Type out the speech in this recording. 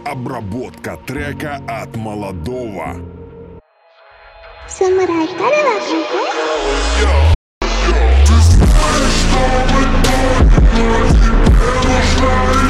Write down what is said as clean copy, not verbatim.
Обработка трека от Молодого. Самурай Каравака. Ты знаешь, что мы только не знаем.